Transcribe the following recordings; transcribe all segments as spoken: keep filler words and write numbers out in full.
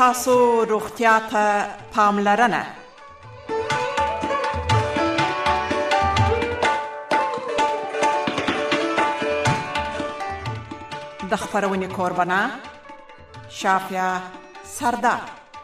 ستاسو روغتیا ته پاملرنه. د خپرونې کوربنه شافیا سردار.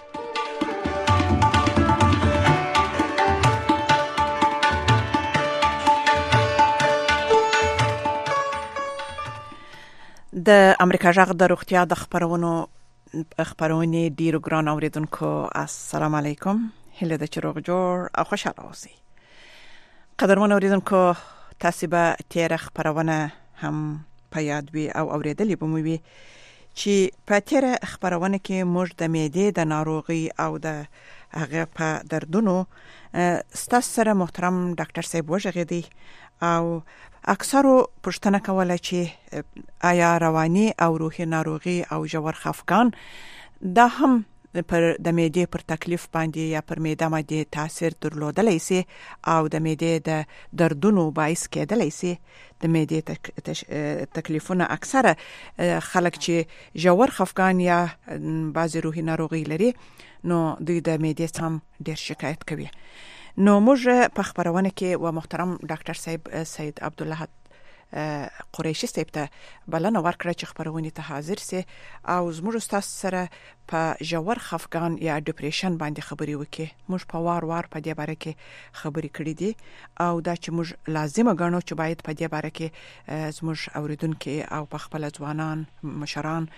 د امریکا غږ د روغتیا د خپرونو خبرونه ډیرو ګران اوریدونکو السلام علیکم. هله د چروغ جوړ او خوشاله اوسئ. قدرمن اوریدونکو تاسو به تیر خبرونه هم په یاد وي او اوریدلې به مو وي چې په تیر خبرونه کې موږ د معدې د ناروغي او د هغه په دردونو ستاسو سره محترم ډاکټر صاحب وژغېدي او اکثرو پوښتنه کوله چې آیا رواني او روحي ناروغي او ژور خفګان دا هم پر د معدې پر تکلیف باندې یا پر معده باندې تاثیر درلودلی سي او د معدې د دردونو باعث کېدلی سي. د معدې تک تکلیفونه اکثره خلک چې ژور خفګان یا بعضی روحي ناروغي لري نو دوی د معدې هم ډېر شکایت کوي. نو موږ په خبرونه کې و محترم ډاکټر صاحب سید عبدالله قریشي صاحب ته بلنه ورکړه چې خبرونه ته حاضر سي او زموږ استاد سره په ژور خفګان یا ډیپریشن باندې خبرې وکړي. موږ په وار وار په دې باره کې خبرې کړې دي او دا چې موږ لازمه ګڼو چې باید په دې باره کې زموږ اوریدونکو او په خپل ځوانان مشران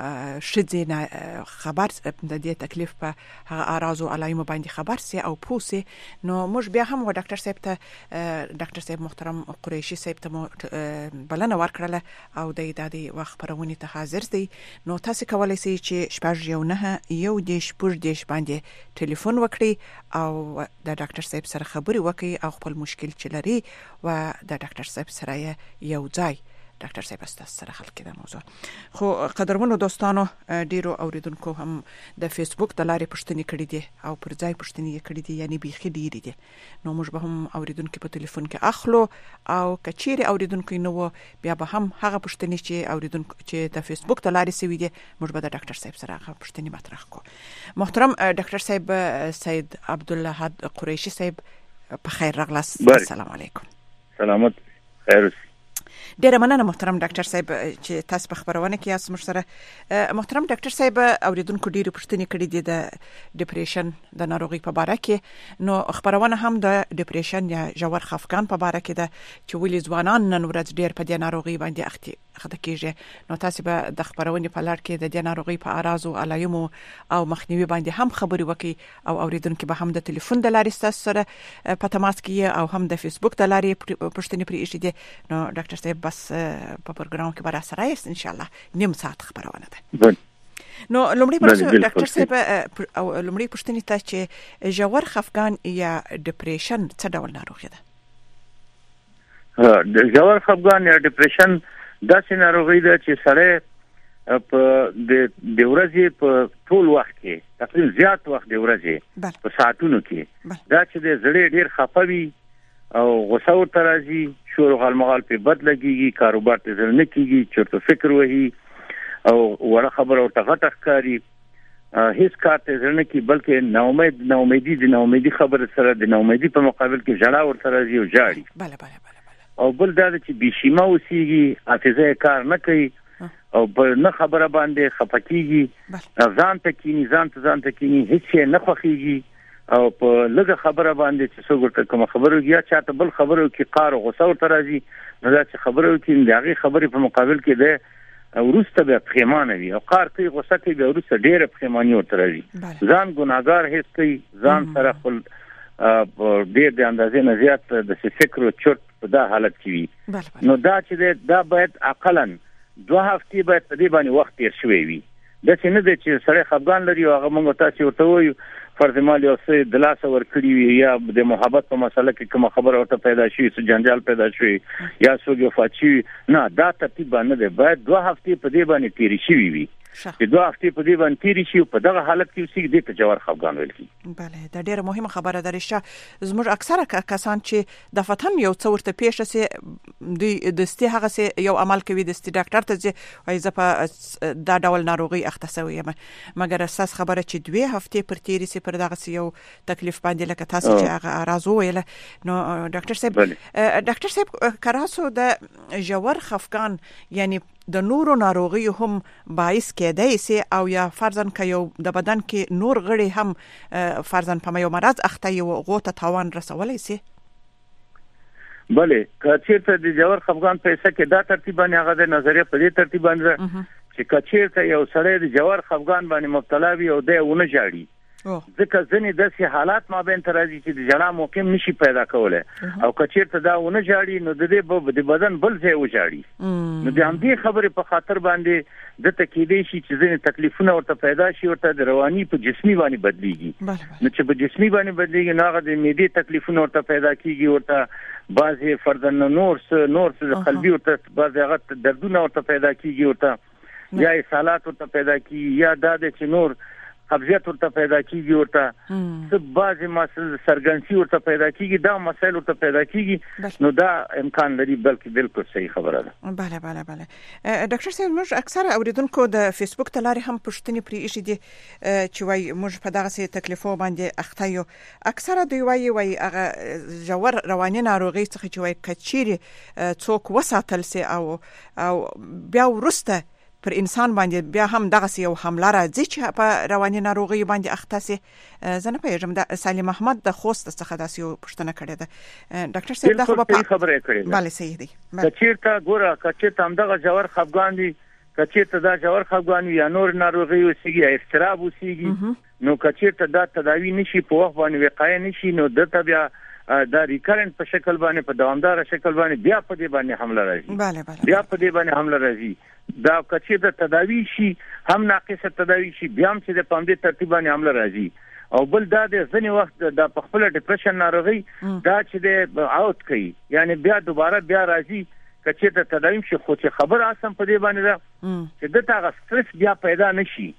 شذې خبر د دې تکلیف په هغه اراز او علایمو باندې خبر سي او پوسي. نو موږ بیا هم و ډاکټر صاحب ته ډاکټر صاحب محترم قریشي صاحب ته بلنه ورکړله او د ادارې وخت پرونی ته حاضر دي. نو تاسو کولای شئ چې شپږ یو نه یو دیش پور دیش باندې ټلیفون وکړئ او د ډاکټر صاحب سره خبرې وکړئ او خپل مشکل چې لري و د ډاکټر صاحب سره یو ځای ډاکټر صاحب استاد سره حل کړه موضوع. خو قدرمنو دوستانو ډیرو اوریدونکو هم د فیسبوک د لارې پښتني کړي دي او پر ځای پښتني کړي دي یعنی بيخي ډیری دي. نو موږ به هم اوریدونکو په ټلیفون کې اخلو او کچيري اوریدونکو نو بیا به هم هغه پښتني چې اوریدونکو چې د فیسبوک د لارې سوي دي موږ به د ډاکټر صاحب سره هغه پښتني مطرح کو. محترم ډاکټر صاحب سید عبدالله قریشي صاحب په خیر راغلاست. السلام علیکم. سلامت خیر. ډیره مننه محترم ډاکټر صاحب چې تاسو په خبرونه کې یاست. موږ سره محترم ډاکټر صاحب اوریدونکو ډیره پوښتنې کړې دي د ډیپریشن د ناروغي په اړه کې. نو خبرونه هم د ډیپریشن یا ژور خفګان په اړه کې ده چې ولې ځوانان نن ورځ ډیر په دې ناروغي باندې اخته خته کیږي. نو تاسو به د خبرونه په لړ کې د دې ناروغي په اراز او علایمو او مخنیوي باندې هم خبرې وکړي او اوریدونکو به هم د ټلیفون د لارې تاسو سره په تماس کې او هم د فیسبوک د لارې پوښتنې پرې ایښې دي. نو ډاکټر صاحب بس په پروګرام کې برا سره یې ان شاء الله نیم ساعت خبرونه ده. نو لومړی پرسه ډاکټر صاحب او لومړی پوښتنه ته چې ژور خفګان یا ډیپریشن څه ډول ناروغي ده؟ د ژور خفګان یا ډیپریشن دا څه ناروغي ده چې سره په د د ورځې په ټول وخت کې تقریبا زیات وخت د ورځې په ساعتونو کې دا چې د زړه ډیر خفوي او غوسه ورته راځي، شور او غلمغال په بد لګيږي، کاروبار ته ځل نه کیږي، چرته فکر وهي او وړه خبره ورته غټه ښکاري، هیڅ کار ته ځل نه کی بلکې ناامید ناامیدي د ناامیدي خبره سره د ناامیدي په مقابل کې ژړا ورته راځي او جاړي. بله بله بله او بل دا چې بشیمه اوسېږي، حافظه کار نه کوي او په نه خبره باندې خپکیږي، ځان ته کینی ځان ته ځان ته کینی هیڅ نه خوخیږي او په لږه خبره باندې چې څوک کوم خبرو یا چاته بل خبرو کې قار او غوسه ورته راځي. نو دا چې خبرو کې د هغه خبرې په مقابل کې ده ورسته به پښیمانه وي او قار کوي غوسه کوي به ورسته ډېر پښیمانی ورته راځي. ځان ګناهګار هیڅ کوي، ځان سره خپل ډېر د اندازې نه زیات د فکر او چرت په دا حالت کې وي. نو دا چې دا باید عقلاً دوه هفتې باید په دې باندې وخت تیر شوی وي. دا چې نه دی چې سړی خفګان لري او هغه موږ تاسو ورته وایو فرض مال یو څه د لاس ورکړي وي یا د محبت په مسله کې کوم خبره ورته پیدا شي، څه جنجال پیدا شي یا څوک وفات شي، نه دا ترتیب باندې دی. باید دوه هفتې په دې باندې تیر شي وي چې دوه هفتې په دې باندې تیری شي په دغه حالت کې اوسېږي دې ته جوار خفګان ویل کیږي. بله دا ډیره مهمه خبره ده رښتیا زموږ اکثره کسان چې د فتن یو څه ورته پیښ شي دوی دستي هغه سي یو عمل کوي دستي ډاکټر ته ځي وایي زه په دا ډول ناروغي اخته شوی یم مګر اساس خبره چې دوه هفتې پر تیری سي پر دغه یو تکلیف باندې لکه تاسو چې هغه راز ویل نو ډاکټر صاحب ډاکټر صاحب کراسو د جوار خفګان یعنی د نورو ناروغیو هم باعث کېدای سي او یا فرضاً که یو د بدن کې نور غړي هم فرضاً په یو مرض اخته یو غوته تاوان رسولای سي. بله که چیرته د جوار خفګان په حصہ کې دا ترتیب باندې هغه د نظریه په دې ترتیب باندې چې که چیرته یو سړی د جوار خفګان باندې مبتلا وي او دی ونه ژاړي ځکه ځینې داسې حالات مابین ته راځي چې د ژړا موقع نشي پیدا کولی او که چیرته دا ونه ژاړي نو د دې د بدن بل ځای وژاړي نو د همدې خبرې په خاطر باندې دته کېدای شي چې ځینې تکلیفونه ورته پیدا شي ورته د رواني په جسمي باندې بدلیږي نو چې په جسمي باندې بدلیږي نو هغه د معدې تکلیفونه ورته پیدا کېږي ورته بعضې فردن نور څه نور څه قلبي ورته بعضې هغه دردونه ورته پیدا کېږي ورته یا اسهالات ورته پیدا کېږي یا دا دی چې نور قبضیت ورته پیدا کیږي ورته څه بعضې مسایل سرګنسي ورته پیدا کیږي دا مسایل ورته پیدا کیږي نو دا امکان لري بلکې بالکل صحیح خبره ده. بله بله بله ډاکټر صاحب موږ اکثره اوریدونکو د فیسبوک ته لارې هم پوښتنې پرې ایښي دي چې وایي موږ په دغسې تکلیفو باندې اخته یو اکثره دوی وایي وایي هغه ژور رواني ناروغۍ څخه چې وایي که چیرې څوک وساتل سي او او بیا وروسته پر انسان باندې بیا هم دغه یو حمله راځي چې په رواني ناروغي باندې اخته سي زه نه پوهېږم د سالم احمد د خوست څخه داسې یو پوښتنه کړې ده ډاکټر صاحب دا خو به خبرې کړې بله صحیح دی که چېرته ګوره که چېرته همدغه ژور خفګان وي که چېرته دا ژور خفګان وي یا نور ناروغي اوسېږي یا اضطراب اوسېږي نو که چېرته دا تداوي نشي په وخت باندې وقایه نشي نو دلته بیا دا ریکرنټ په شکل باندې په دوامداره شکل باندې بیا په دې باندې حمله راځي بله بله بیا په دې باندې حمله راځي دا کچې د تداوی شي هم ناقصه تداوی شي بیا هم چې د پامدې ترتیب باندې حمله راځي او بل دا د ځنې وخت د خپل ډیپریشن ناروغي دا چې د اوت کوي یعنی بیا دوباره بیا راځي کچې د تداوی شي خو چې خبر اسم په دې باندې ده چې د تاغه سټرس بیا پیدا نشي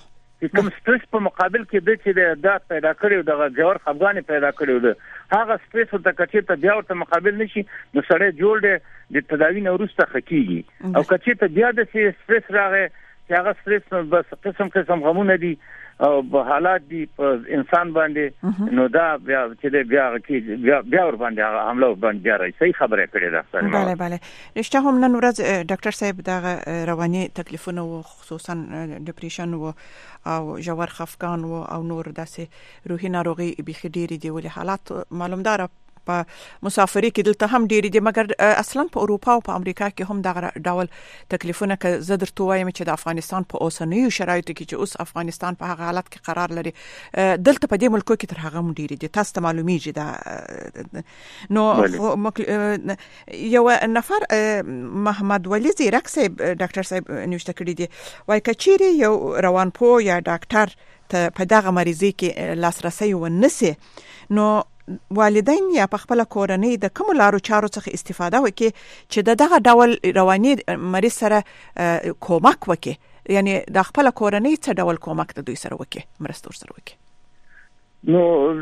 چې کوم سټرس په مقابل کې د چې د پیدا کړیو د جوړ خفګان پیدا کړیو د هغه سټرس ته کچې ته بیا ورته مقابل نشي نو سړی جوړ دی د تداوی نه وروسته خکېږي او کچې ته بیا د سټرس راغی چې هغه سټرس نو بس قسم قسم غمونه دي او حالات دي په انسان باندې نو دا بیا چې بیا کې بیا بیا ور باندې حمله باندې بیا راځي صحیح خبره کړې ده. بله بله رښتیا هم نن ورځ ډاکټر صاحب دا رواني تکلیفونه او خصوصا ډیپریشن او ژور خفګان او نور داسې روحي ناروغي بيخي ډېرې دي ولې حالات معلومدار په مسافرۍ کې دلته هم ډېرې دي مګر اصلا په اروپا او په امریکا کې هم دغه ډول تکلیفونه که زه درته وایم چې د افغانستان په اوسنیو شرایطو کې چې اوس افغانستان په هغه حالت کې قرار لري دلته په دې ملکو کې تر هغه هم ډېرې دي تاسو ته معلومیږي دا نو یو نفر محمد ولی زیرک صاحب ډاکټر صاحب نوشته کړی دی وایي که چیرې یو روانپوه یا ډاکټر ته په دغه مریضۍ کې لاسرسی ونسي نو والدین یا په خپل کورنۍ د کوم لارو چارو څخه استفاده وکړي چې د دغه ډول رواني مریض سره کومک وکړي یعنی د خپل کورنۍ څه ډول کومک د دوی سره وکړي مرسته سره وکړي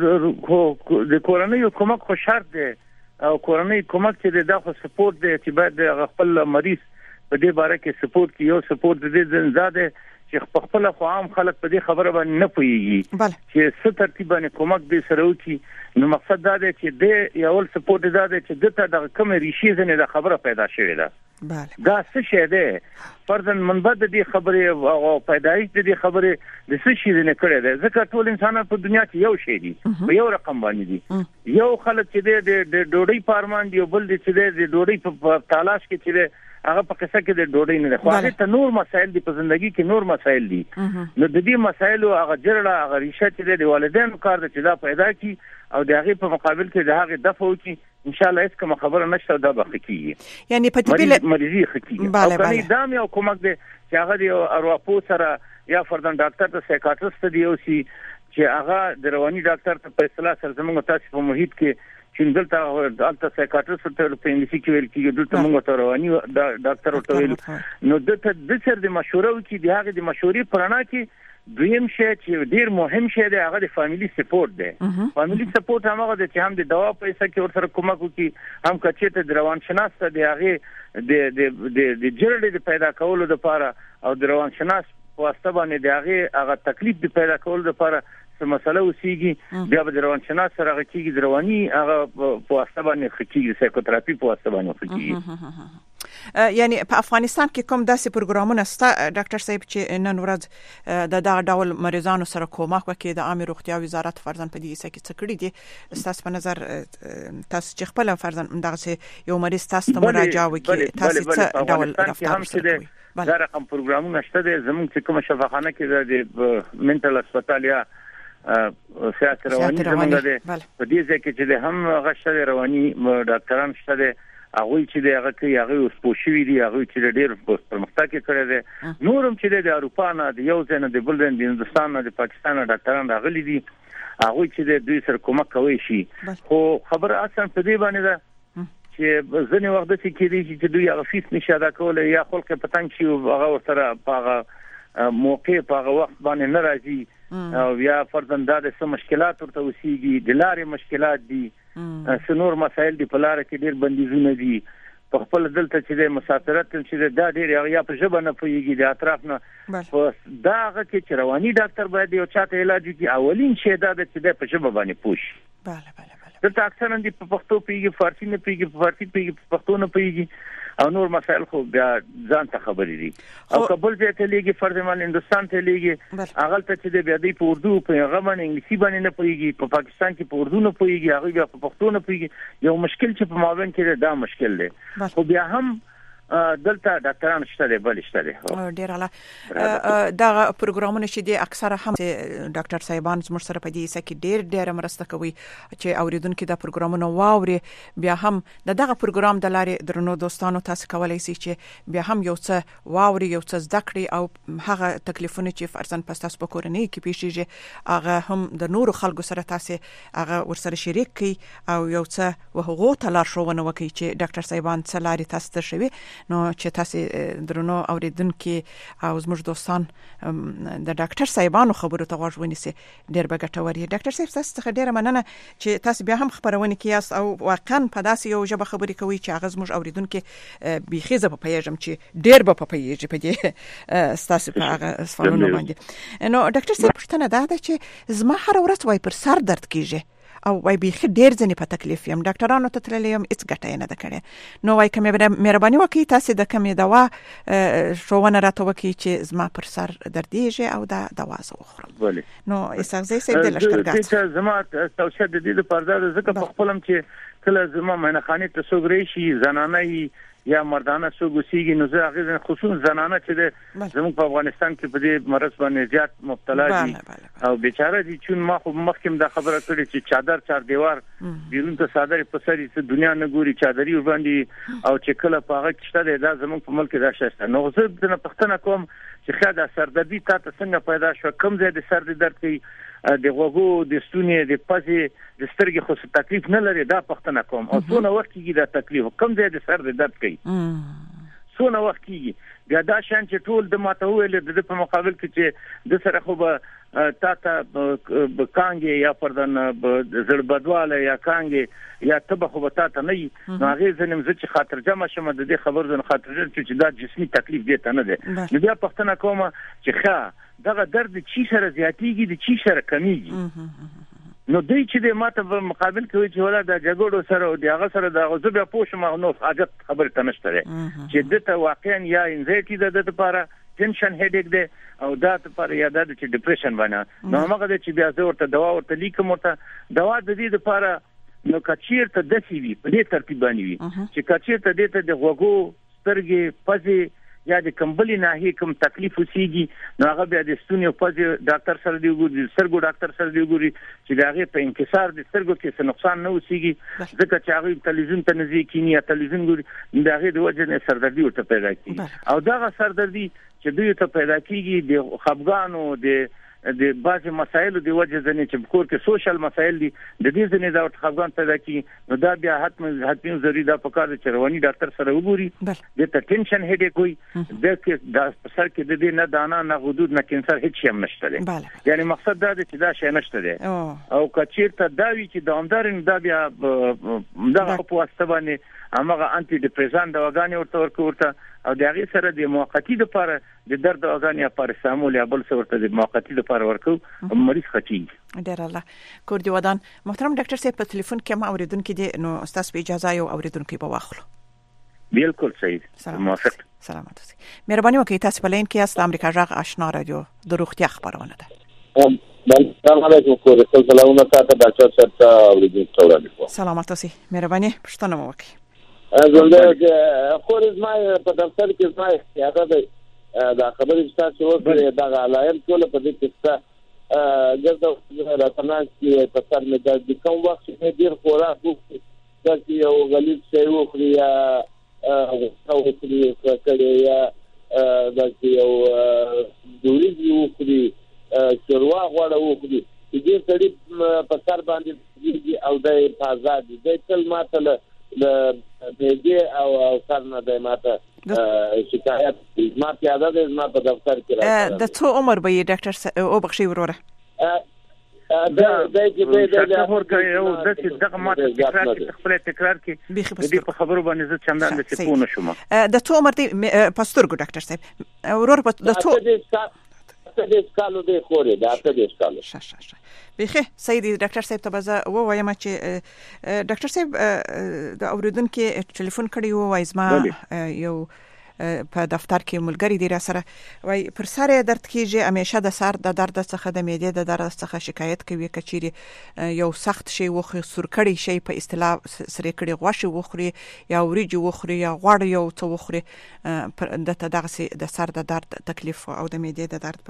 نو د کورنۍ کومک خو شرط دی او کورنۍ کومک چې د خو سپورټ دی چې باید د خپل مریض په دې باره کې سپورټ کې یو سپورټ د دې زاده چې په خپل خو عام خلک په دې خبره باندې نه پوهیږي چې څه ترتیب باندې کومک دې سره وکړي نو مقصد دا دی چې د یو سپورټ دا دی چې دته د کوم ریشي زنه د خبره پیدا شوې ده بله دا څه شی دی فرضاً منبع د دې خبرې او پیدایش د دې خبرې د څه شي نه کړی دی ځکه ټول انسانان په دنیا کې یو شی دي په یو رقم باندې دي یو خلک چې د ډوډۍ پارمان دی بل د چې د ډوډۍ په تلاش کې چې هغه په قصه کې د ډوډۍ نه خو هغه ته نور مسایل دي په ژوندۍ کې نور مسایل دي نو د دې مسایلو هغه جړه هغه ریشه چې د والدینو کار د چې دا پیدا کی او د هغه په مقابل کې د هغه دفع وکي ان شاء الله هیڅ کوم خبره نشته دا به خکېږي یعنی په دې بل مریضي خکېږي او کني دا مې کومک دی چې هغه د ارواپو سره یا فردن ډاکټر ته سایکاټریست دی او سي چې هغه د رواني ډاکټر ته په اصطلاح سره زموږ تاسو په محیط کې چې دلته دلته سایکاټریست ته په انګلیسي کې ویل کېږي دلته موږ ته رواني ډاکټر ورته ویل نو دته د سر د مشوره کې د هغه د مشورې پرانا کې دویم شی چې ډیر مهم شی دی هغه د فاميلي سپورټ دی فاميلي سپورټ هغه د چې هم د دوا پیسې کې ورسره کومک وکي هم کچته د روان شناس ته دی هغه د د د جړلې د پیدا کولو لپاره او د روان شناس په واسطه باندې دی هغه هغه تکلیف د پیدا کولو لپاره څه مسله وسیږي بیا د روان شناس سره هغه کېږي د رواني هغه په واسطه باندې خکېږي سایکوتراپي په واسطه باندې خکېږي یعنی په افغانستان کې کوم داسې پروګرامونه ستا ډاکټر صاحب چې نن ورځ د دغه ډول مریضانو سره کومک وکړي د عامه روغتیا وزارت فرضاً په دې کې څه کړی دي تاسو په نظر تاسو چې خپل فرضاً دغه یو مریض تاسو ته مراجعه وکړي تاسو څه ډول رفتار کوئ دا رقم پروګرامونه شته دي زموږ چې کوم شفاخانه کې د منټل هسپتال یا سیاست رواني زموږ ده په دې ځکه چې هم غشره رواني ډاکټران شته دي هغه چې دغه کوي هغه اوس پوښوي دي هغه چې ډېر پرمختګ کړی دی نورم چې د اروپا نه د یو ځای نه د بل ځای د هندستان نه د پاکستان ډاکټران راغلي دي هغه چې د دوی سره کومک کوي شي خو خبره اصلا په دې باندې ده چې ځنې وخت د کې چې دوی هغه فیس نشي ادا کولای یا خلک پتنګ شي هغه سره په موقع په هغه وخت باندې ناراضي او یا فرزنداد سم مشکلات ورته وسیږي د لارې مشکلات دي سنور مسائل دی په لار کې ډېر بندیزونه دي په خپل دلته چې د مسافرت چې دا ډېر یا په ژبه نه پويږي د اطراف نه دا هغه چې رواني ډاکټر باید یو چاته علاج وکړي اولین شی دا د چې په ژبه باندې پوښي bale bale bale دلته اکثر دي په پښتو پیږي فارسی نه پیږي په فارسی پیږي په پښتو نه پیږي او نور مسائل خو بیا ځان ته خبرې دي او کابل ته لګي فرض مال هندستان ته لګي هغه ته چې د بیا دی په اردو په غمن انګلیسي باندې نه پیږي په پاکستان کې په اردو نه پیږي هغه بیا په پښتو نه پیږي یو مشکل چې په مابین کې دا مشکل دی خو بیا هم دلته ډاکټران شته دي بل شته دي ډیر اعلی دا پروګرامونه چې دي اکثره هم ډاکټر صاحبان زموږ سره په دې سکه ډیر ډیر مرسته کوي چې اوریدونکو دا پروګرامونه واوري بیا هم دغه پروګرام د لارې درنو دوستانو تاسو کولای شئ چې بیا هم یو څه واوري یو څه زده کړئ او هغه تکلیفونه چې فرضاً پس تاسو په کورنۍ کې پیښیږي هغه هم د نورو خلکو سره تاسو هغه ورسره شریک کړئ او یو څه وهغه ته لار ښوونه وکړي چې ډاکټر صاحبان څه لارې تاسو ته شوي نو چې تاسو درنو اوریدونکو او زموږ دوستان د ډاکټر صاحبانو خبرو ته غوږ ونیسي ډېر به ګټور وي ډاکټر صاحب تاسو ته ډېر مننه چې تاسو بیا هم خبرونه کیاس او واقعا په داسې یو ژبه خبرې کوي چې هغه زموږ اوریدونکو بيخي زه په پیژم چې ډېر به په پیژې په دې تاسو په هغه سوالونه باندې نو ډاکټر صاحب پښتنه دا ده چې زما هر ورځ وای پر سر درد کیږي او وای بيخي ډېر ځنې په تکلیف یم ډاکټرانو ته تللی یم هیڅ ګټه نه ده کړې نو وای کومه مهرباني وکړئ تاسو د کومې دوا ښوونه راته وکړئ چې زما پر سر دردیږي او دا دوا زه وخورم نو اسغزي صاحب د لشکرګاه زما توصیه د دې لپاره ده ځکه په خپلم چې کله زما مینه خانه ته سوګري شي زنانه یا مردانه سوګوسیږي نو زه هغه خصوص زنانه چې زموږ په افغانستان کې په دې مرض باندې زیات مبتلا دي او بیچاره دي چې ما خو مخکې دا خبره کړې چې چادر چار دیوار بیرون ته صادره په سری ته دنیا نه ګوري چادري باندې او چې کله په هغه کې شته دا زموږ په ملک دا شته نو زه د پښتنه کوم چې خاله سردردي تاسو څنګه پیدا شو کوم ځای د سر درد کوي د غوغو د ستوني د پزې د سترګې خو تکلیف نه لري دا پښتنه کوم او څونه وخت کېږي دا تکلیف کوم ځای د سر درد کوي څونه وخت کېږي بیا دا شان چې ټول د ماته ویل د په مقابل کې چې د سره خو به تا ته کانګي یا پردن زړبدواله یا کانګي یا تبه خو به تا ته نه نو هغه زنم زه چې خاطر جمع شمه د دې خبر زن خاطر چې دا جسمي تکلیف دی ته نه دی نو بیا پښتنه کوم چې ښه دغه درد چی سره زیاتیږي د چی سره کمیږي نو دوی چې د ماته په مقابل کې چې ولا د جګړو سره او دغه سره د غزو بیا پوښ ما نو حاجت خبر ته نشته چې دته واقعا یا انزایټي د د لپاره ټینشن هډیک دی او دا لپاره یا د چې ډیپریشن باندې نو هغه د چې بیا زه ورته دوا ورته لیکم ورته دوا د دې لپاره نو کچیر ته د سی وی په دې ترتیب باندې وي چې کچیر ته د ته د غوګو سترګې پزې یا د کمبلي نه کوم تکلیف وسیږي نو هغه بیا د ستوني په ډاکټر سره دی وګوري سرګو ډاکټر سره دی وګوري چې دا هغه په انکسار د سترګو کې څه نقصان نه وسیږي ځکه چې هغه تلویزیون ته نزي کینی یا تلویزیون ګوري دا هغه د وجه نه سردردي ورته پیدا کیږي او دا سردردي چې دوی ته پیدا کیږي د خپګانو د د بعضي مسایلو د وجه ځنې چې کور کې سوشل مسایل دي د دې ځنې دا خفګان پیدا کی نو دا بیا حتم حتمی ضروري دا پکار چې رواني ډاکټر سره وګوري د ته ټینشن هډیک وي د کې د سر کې د دې نه دانا نه غدود نه کینسر هیڅ شی نشته دی یعنی مقصد دا دی چې دا شی نشته دی او کچیرته دا وی چې دوامدار دا بیا دا په واسطه باندې هغه انټي ډیپریسنټ دواګانې ورته ورکوته او د هغه سره د موقتی لپاره د درد دواګانې پاراسټامول یا بل څه ورته د موقتی لپاره ورکو مریض خچي ډیر الله کور دی ودان محترم ډاکټر صاحب په ټلیفون کې ما اوریدونکو دي نو استاد په اجازه یو اوریدونکو په واخلو بالکل صحیح موافق سلامات اوسئ مهرباني وکړئ تاسو په لین کې اسلام امریکا ژغ آشنا رادیو د روغتیا خبرونه ده السلام علیکم کور سلامونه تاسو ډاکټر صاحب اوریدونکو ته سلامات اوسئ مهرباني پښتنه مو وکړئ زنده خو زما په دفتر کې زما احتیاط ده دا خبرې چې تاسو وکړې دا علایق ټول په دې کې څه ګرځو راځناس کې په سر مې د کوم وخت چې ډیر خوراک وکړي چې یو غلیظ شی وخوري یا او وخوري کړي یا د یو دوری وخوري شوروا غوړه وخوري دې سړي په سر باندې او د آزاد دي تل ماته د دې او سرنه د ماته شکایت ما پیاده د ما په دفتر کې راځي د څو عمر به ډاکټر او بخښي وروره دا د دې د هر کوي او د دې دغه ماته تکرار کې خپل تکرار کې د دې په خبرو باندې زه چندان د سپونه شوم د څو عمر دی پاستورګو ډاکټر صاحب ورور په د څو د سکالو د خوري دا د سکالو شه شه شه بخي سيدي ډاکټر صاحب ته بزه و وایم چې ډاکټر صاحب د اوریدونکو ټلیفون کړی و وای زما یو په دفتر کې ملګری دی را سره وای پر سر درد کیږي همیشه د سر د درد څخه د معدې د درد څخه شکایت کوي کچيري یو سخت شی وخه سور کړي شی په اصطلاح سره کړي غوښه وخوري یا وریجو وخوري یا غوړ یو څه وخوري د تدغسي د سر د درد تکلیف او د معدې د درد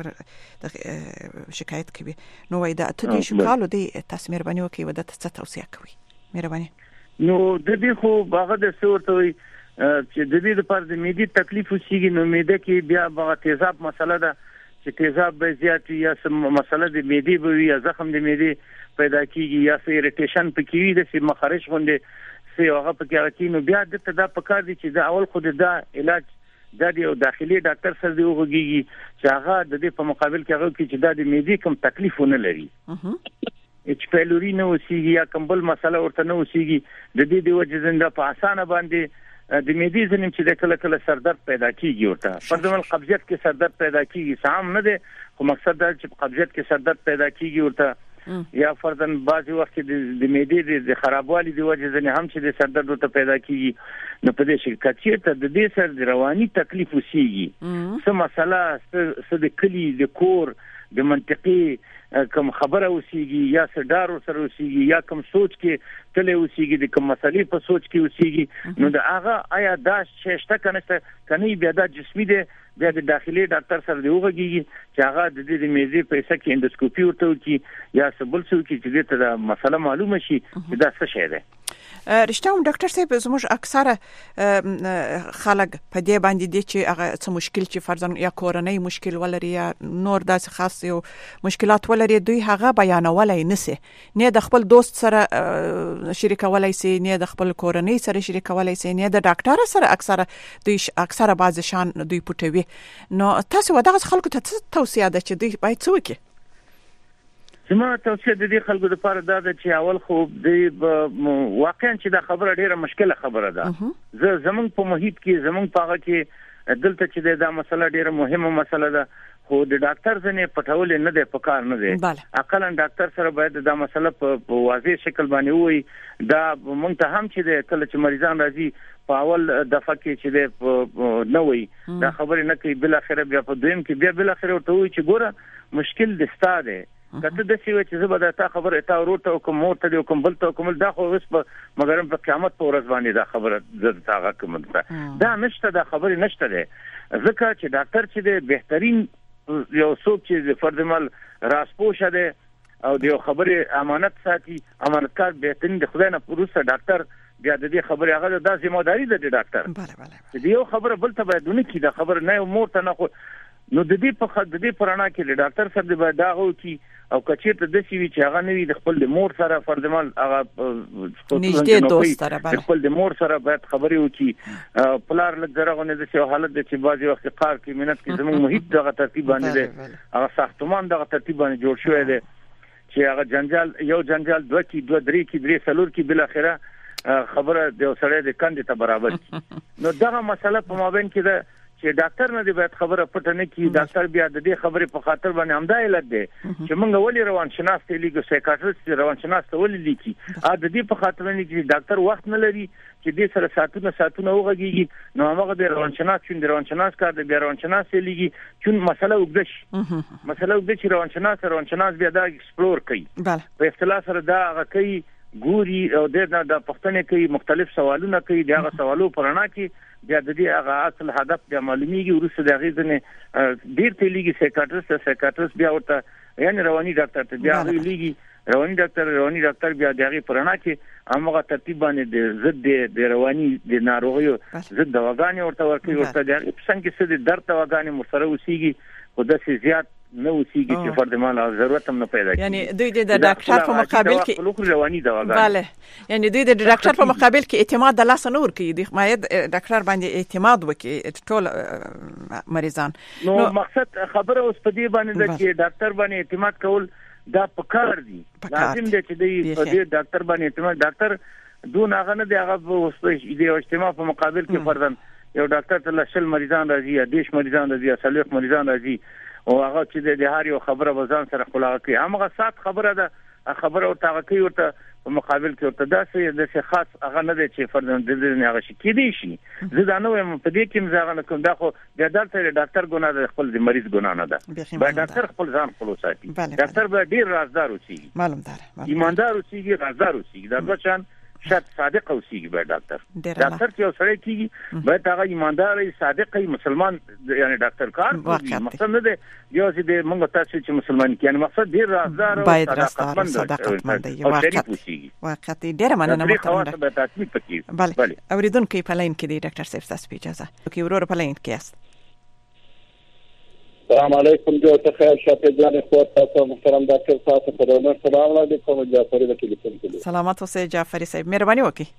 پر شکایت کوي نو وای دا ته دې شکالو دی تاسو مهرباني وکړئ و د څه توصيه کوي مهرباني نو د دې خو باغ د صورت وي چې د دې لپاره د معدې تکلیف وسیږي نو معده کې بیا به تیزاب مسله ده چې تیزاب به زیات یا سم مسله د معدې به وي یا زخم د معدې پیدا کیږي یا سې اریټیشن پکې وي د سي مخارج غونډه سي هغه پکې راځي نو بیا د ته دا پکار دي چې دا اول خود دا علاج د یو داخلي ډاکټر سره دی وګوري چې هغه د دې په مقابل کې هغه چې دا د معدې کوم تکلیف ونه لري اچ پیلوري نو وسیږي یا کمبل مسله ورته نو وسیږي د دې د وجه زنده په اسانه باندې د معدې زنیم چې د کله کله سردرد پیدا کیږي ورته پر دمل قبضیت کې سردرد پیدا کیږي سام نه ده خو مقصد دا چې قبضیت کې سردرد پیدا کیږي ورته یا فردن بعضی وخت د معدې د خرابوالي د وجه زنه هم چې د سردرد ورته پیدا کیږي نو په دې شکل کې ته د دې سر د رواني تکلیف وسیږي څه مسله څه د کلی د کور د منطقي کوم خبره وسیږي یا سردار سره وسیږي یا کوم سوچ کې تله وسیږي د کوم مسلې په سوچ کې وسیږي نو دا هغه آیا دا شته کنه کني بیا د جسمي دی بیا د داخلي ډاکټر سره دی وګوري چې هغه د دې معدې په څه کې اندوسکوپي ورته وکي یا سبل څه وکي چې دې ته مسله معلومه شي چې دا څه شی دی رښتیا هم ډاکټر صاحب زموږ اکثره خلک په دې باندې دي چې هغه څه مشکل چې فرضاً یا کورنۍ مشکل ولري یا نور داسې خاص یو مشکلات ولري دوی هغه بیانولای نسی نه د خپل دوست سره شریکولای سي نه د خپل کورنۍ سره شریکولای سي نه د ډاکټر سره اکثره دوی اکثره بعض شان دوی پټوي نو تاسو ودغه خلکو ته توصیه ده چې دوی باید څه وکړي زما توصیه د دې خلکو لپاره دا ده چې اول خو د واقعا چې دا خبره ډیره مشکله خبره ده زه زمونږ په محیط کې زمونږ پاغه کې دلته چې دا مسله ډیره مهمه مسله ده خو د ډاکټر ځنه پټول نه ده پکار نه ده اقلا ډاکټر سره باید دا مسله په واضح شکل باندې وي دا مونږ ته هم چې د کله چې مریضان راځي په اول دفعه کې چې د نه وي دا خبره نه کوي بل اخره بیا په دویم کې بیا بل اخره ورته وي چې ګوره مشکل د ستاده کته د سی و چې زه به دا تا خبره تا وروته کوم موته دی کوم بل ته کوم دا خو وس په مگر په قیامت په ورځ باندې دا خبره زه تاغه کوم دا نشته دا خبره نشته ده ځکه چې ډاکټر چې د بهترین یو څوک چې فردمل راسپوشه ده او د خبره امانت ساتي امانتکار بهترین د خدای نه پروسه ډاکټر بیا د دې خبره هغه د ذمہ داری ده د ډاکټر بله بله د یو خبره بل ته باید ونه کی دا خبره نه مور ته نه خو نو د دې په خد د دې پرانا کې ډاکټر صاحب د داغو کې او کچې ته د سی وی چې هغه نوی د خپل د مور سره فردمال هغه نږدې دوست سره د خپل د مور سره باید خبرې وکړي پلار لږ درغونه د څه حالت د چې بازي وخت قار کې منت کې زموږ محیط دغه ترتیب باندې دی هغه ساختمان دغه ترتیب باندې جوړ شوی دی چې هغه جنجال یو جنجال دوه کې دوه درې کې درې څلور کې بل اخره خبره د سړی د کندې ته برابر نو دغه مسله په مابین کې ده چې ډاکټر نه دی باید خبره پټه نه کړي ډاکټر بیا د دې خبرې په خاطر باندې همدا علت دی چې موږ ولې روان شناس ته لیګو سایکاټریست روان شناس ته ولې لیکي ا د دې په خاطر نه چې ډاکټر وخت نه لري چې دې سره ساتونه ساتونه وغږیږي نو هغه د روان شناس چې روان شناس کار د بیا روان شناس لیګي چې مسله وګدش مسله وګدش چې روان شناس روان شناس بیا دا ایکسپلور کوي په اصطلاح سره دا هغه کوي ګوري او د د پښتنې کوي مختلف سوالونه کوي دغه سوالو پرانا کې بیا د دې هغه اصل هدف د معلومیږي ورسره د غیزنه ډیر ته لیګي سایکاټریست سایکاټریست بیا ورته یعنی رواني ډاکټر ته بیا لیګي رواني ډاکټر رواني ډاکټر بیا دغه پرانا کې هغه ترتیب باندې د ضد د رواني د ناروغیو ضد دواګانې ورته ورکوي ورته د څنګه څه د درد دواګانې مرسره وسیږي خو د سي زیات نو وسیږي چې فرد مال ضرورت هم نه پیدا کیږي یعنی دوی د ډاکټر په مقابل کې رواني دواګانې bale یعنی دوی د ډاکټر په مقابل کې اعتماد د لاس نور کوي د ماید ډاکټر باندې اعتماد وکړي ټول مریضان نو مقصد خبره اوس په دې باندې ده چې ډاکټر باندې اعتماد کول دا پکار دي لازم دی چې دی په دې ډاکټر باندې اعتماد ډاکټر دون هغه نه دی هغه اوس د اجتماع په مقابل کې فردن یو ډاکټر ته لشل مریضان راځي یا دیش مریضان راځي یا سلیخ مریضان راځي او هغه چې د هر یو خبره وزن سره خلاصه کوي هغه سات خبره ده خبره او تاګه ورته په مقابل کې ورته داسې د څه خاص هغه نه دی چې فردن د دې نه هغه شي کې دی شي زه دا نو په دې کې مزاغ نه کوم دا خو د ډاکټر ډاکټر ګناه ده خپل د مریض ګناه نه ده با ډاکټر خپل ځان خپل ساتي ډاکټر به ډیر رازدار اوسي معلوم ده ایماندار اوسي رازدار اوسي دا بچان شت صادق اوسيږي به ډاکټر ډاکټر چې اوسره کیږي به هغه ایماندار صادق مسلمان یعنی ډاکټر کار کوي مقصد نه دی یو چې د موږ تاسو چې مسلمان کیږي مقصد ډیر رازدار او صداقتمند صداقتمند دی واقعا ډیر مننه متمنه بله اوریدونکو په لاین کې دی ډاکټر صاحب تاسو اجازه کوي ورور په لاین کې است السلام علیکم جو ته خیر شپه جان خو تاسو محترم ډاکټر صاحب په دونه سلام علیکم جعفری د ټلیفون کې سلامات اوسه جعفری صاحب مهرباني وکړئ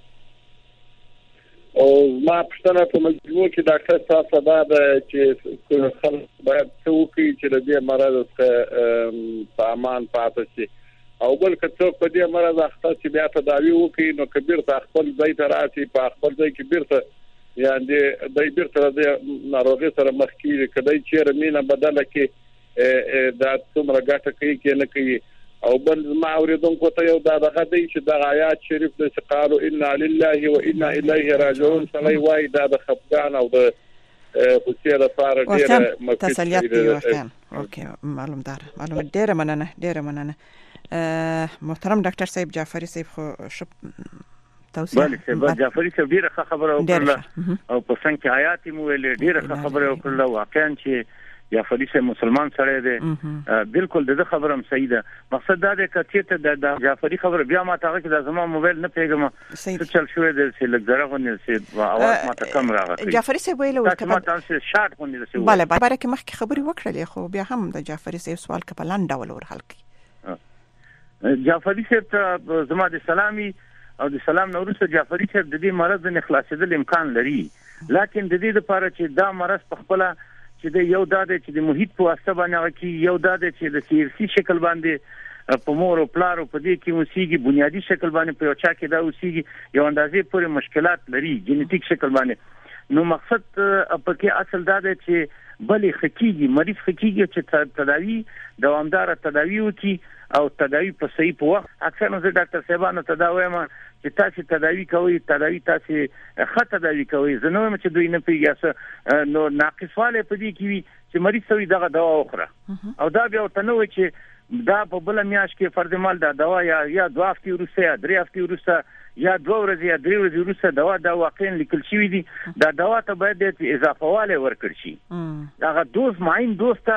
او ما پښتنه په مجموع کې ډاکټر صاحب سبا د چې خلک باید څه وکړي چې د دې مرض څخه په امان پاتې شي او بل کڅو په دې مرض اخته چې بیا تداوی وکړي نو کبیر ته خپل ځای ته راشي په خپل ځای کې بیرته یعنی د دې بیرته د ناروغي سره مخ کیږي کدی چې رمینه بدله کې دا څومره ګټه کوي کې نه کوي او بل ما اوریدونکو ته یو دا دغه دی چې د آیات شریف د قالو ان لله و انا الیه راجعون صلی وای دا د خفقان او د خصوصي لپاره ډیره تسلیت دی واقعا اوکي معلوم دار معلوم ډیره مننه ډیره مننه محترم ډاکټر صاحب جعفری صاحب خو شپ توصیه بله جعفری صاحب ډیره خبره وکړه او په څنګه آیات مو ویلې ډیره خبره وکړه واقعا چې جعفری صاحب مسلمان سره دی بالکل د خبره هم صحیح ده مقصد دا دی چې ته د جعفری خبره بیا ما ته کې د زمو موبایل نه پیګم څه چل شوې ده چې لګره غونې سي اواز ما ته کم راغی جعفری صاحب ویل ورته ما ته شارټ غونې سي بله باره کې مخکې خبري وکړلې خو بیا هم د جعفری صاحب سوال کپه لاند ډول ور حل کړي جعفری صاحب ته زما د سلامي او د سلام نورسته جعفری صاحب د دې مرض نه خلاصېدل امکان لري لکه د دې لپاره چې دا مرض په خپل چې د یو داده چې د محیط په واسطه باندې کې یو داده چې د سیاسي شکل باندې په مور او پلار په دې کې اوسېږي بنیادی شکل باندې په چا کې دا اوسېږي یو اندازې پورې مشکلات لري جنټیک شکل باندې نو مقصد په کې اصل داده چې بلې خکېږي مریض خکېږي چې تداوی دوامدار تداوی وکړي او تداوی په صحیح په وخت اکثر نو ډاکټر صاحبانو تداوی ما چې تاسو تداوی کوي تداوی تاسو خط تداوی کوي زنه مې چې دوی نه پیږي نو ناقصواله په دې کې چې مریض سوي دغه دوا وخوره او دا بیا تنوي چې دا په بل میاش کې فرض مال دا دوا یا یا دوه هفتې وروسته یا درې هفتې وروسته یا دوه ورځې یا درې ورځې وروسته دوا دا واقعا لیکل شوی دی دا دوا ته باید اضافه واله ورکړ شي دا دوز معین دوسته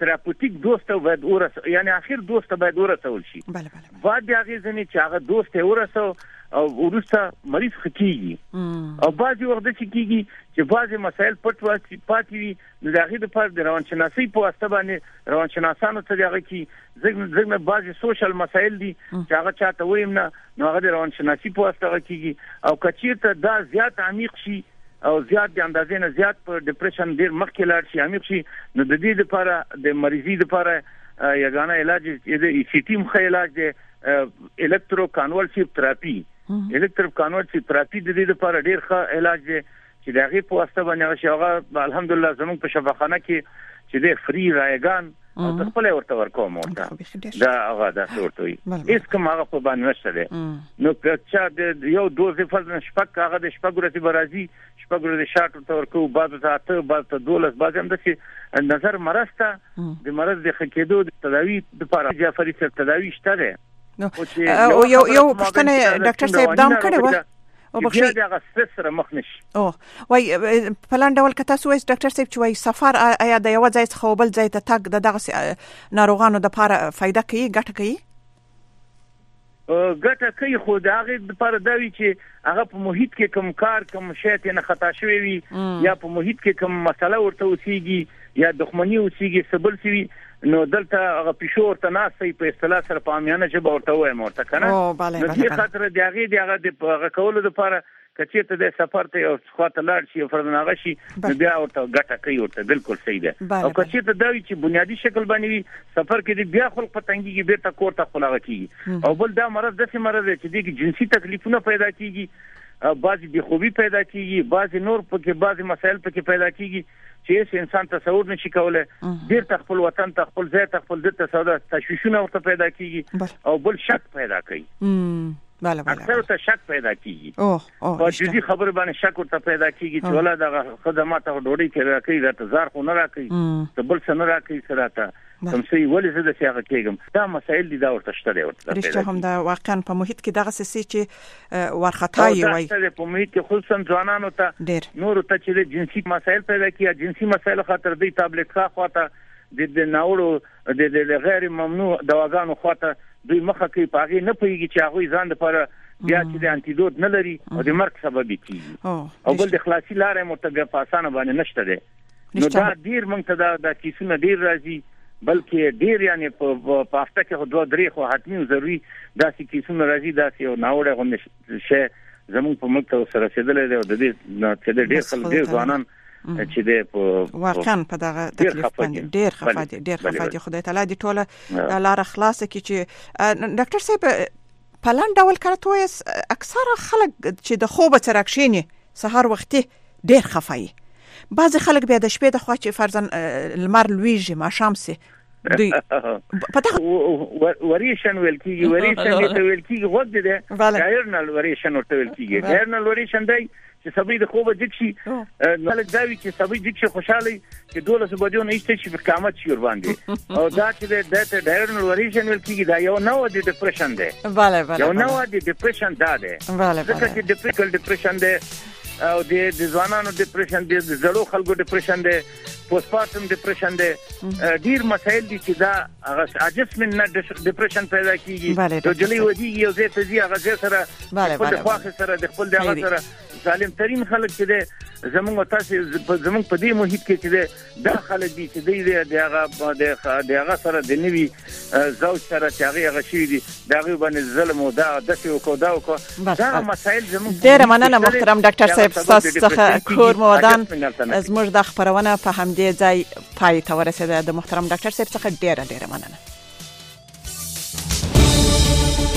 تراپوتیک دوست باید ورسو یعنی اخر دوست باید ورسول شي. بله بله. بعد هغه ځنې چې هغه دوست ورسو او ورسته مریض خکېږي او بعضی وخت چې کېږي چې بعضی مسایل پټ واسي پاتې وي نو د هغې دپاره د روانشناسۍ په واسطه باندې روانشناسانو ته د هغه کې زه زه نه بعضې سوشل مسایل دي چې هغه چاته وایم نه نو هغه د روانشناسۍ په واسطه هغه کېږي او که چېرته دا زیات عمیق شي او زیات د اندازې نه زیات په ډپریشن ډېر مخکې لاړ شي عمیق شي نو د دې دپاره د مریضي دپاره یګانه علاج د ای سی ټي ښه علاج دی الکترو کانولسیو تراپي الکترو کانولسیو تراپي د دې لپاره ډیر ښه علاج دی چې د هغې په واسطه باندې هغه هغه الحمدلله زموږ په شفاخانه کې چې دی فری رایګان او ته خپله ورته ورکوم ورته دا هغه داسې ورته وي هېڅ کوم هغه په باندې نشته دی نو که چا د یو دوز فرض شپږ هغه د شپږ ورځې به راځي شپږ ورځې شاټ ورته ورکوو بعضو ته اته بعضو ته دولس بعضې هم داسې نظر مرض ته د مرض د ښه کېدو د تداوي دپاره جعفري صاحب تداوي شته دی او یو یو پوښتنه ډاکټر صاحب دام کړې وه او بخښئ بیا دغه سټرس سره مخ نه شي. او وایي په لاندې ډول که تاسو وایئ ډاکټر صاحب چې وایي سفر آیا د یوه ځای څخه بل ځای ته تګ د دغسې ناروغانو دپاره فایده کوي ګټه کوي؟ ګټه کوي خو د هغې دپاره دا وي چې هغه په محیط کې کوم کار کوم شی ترېنه خطا شوی وي یا په محیط کې کوم مسله ورته اوسېږي یا دښمني اوسېږي څه بل څه وي نو دلته هغه پیشو ورته ناستی په اصطلاح سره په عامیانه ژبه ورته ووایم ورته که نه نو دې خاطره د هغې د هغه د هغه کولو دپاره که چېرته دی سفر ته یو خواته لاړ شي او فرضاً هغه شي نو بیا ورته ګټه کوي ورته بالکل صحیح ده او که چېرته دا وي چې بنیادي شکل باندې وي سفر کې دی بیا خلق په تنګېږي بېرته کور ته خپل هغه کېږي او بل دا مرض داسې مرض دی چې دې کې جنسي تکلیفونه پیدا کېږي بعضې بېخوبي پیدا کېږي بعضې نور پکې بعضې مسایل پکې پیدا کېږي چې هیڅ انسان تصور نشي کولی بېرته خپل وطن ته خپل ځای ته خپل ده ته سودا تشویشونه ورته پیدا کېږي او بل شک پیدا کوي اکثر ته شک پیدا کېږي په جدي خبرو باندې شک ورته پیدا کېږي چې ولا دغه ښځه ما ته ډوډۍ کې راکوي راته زار خو نه راکوي ته بل څه نه راکوي څه راته کوم څه ولې زه داسې هغه کېږم دا مسایل دي دا ورته شته دی ورته رښتیا هم دا واقعا په محیط کې دغسې څه چې وارخطا یې وایي په محیط کې خصوصا ځوانانو ته نورو ته چې جنسي مسایل پیدا کړي جنسي مسایل خاطر دوی تابلیت ښه خواته د ناوړو د غیر ممنوع دواګانو خواته دوی مخه کوي په هغې نه پوهېږي چې هغوی ځان دپاره بیا چې د انټیدوټ نه لري او د مرګ سبب یې کېږي او بل د خلاصي لاره یې ورته بیا په اسانه باندې نشته دی نو دا ډېر موږ ته دا کیسونه ډېر راځي بلکې ډېر یعنې په هفته کې خو دوه درې خو حتمي او ضروري داسې کیسونه راځي داسې یو ناوړی غوندې شی زموږ په ملک ته ورسره رسېدلی دی او د دې چې دی ډېر خلک ډېر ځوانان چې دی په واقعا په دغه تکلیف باندې ډېر خفه دي ډېر خفه دي خدای تعالی دې ټوله لاره خلاصه کړي چې ډاکټر صاحب په لاندې ډول که ته وایې اکثره خلک چې د خوبه څه راکښېني سهار وختي ډېر خفه وي بعضې خلک بیا د شپې د خوا چې فرضاً لمر لویږي ماښام سي دوی وریشن ویل کېږي وریشن دې ته ویل کېږي غوږ دی دی ډایرنل وریشن ورته ویل کېږي ډایرنل وریشن دی چې سبا د خوبه جګ شي خلک دا وي چې سبا جګ شي خوشحاله چې دولسو بجو نه ایسته شي په قیامت شي ورباندې او دا چې دی دا ته ډایرنل وریشن ویل کېږي دا یو نوع د ډپریشن دی یو نوع د ډپریشن دا دی ځکه چې ډپریکل ډپریشن دی او د ځوانانو ډپریشن دی د زړو خلکو ډپریشن دی پوسټپارټم ډپریشن دی ډیر مسایل دي چې دا هغه اجسمنت نه ډپریشن پیدا کیږي د جلې ودیږي او زه ته زی هغه ځای سره خپل خواخ سره د خپل دغه سره ظالم ترين خلک چې دی زموږ تاسو زموږ په دې محیط کې چې دی دا خلک دي چې دی د هغه د هغه سره د نوي زوج سره چې هغه هغه شي دي دا غو باندې ظلم او دا داسې وکړو دا وکړو دا مسایل زموږ ډېر مننه محترم ډاکټر صاحب تاسو څخه کور مودان زموږ د خبرونه په همدې ځای پای ته ورسېده د محترم ډاکټر صاحب څخه ډېر ډېر مننه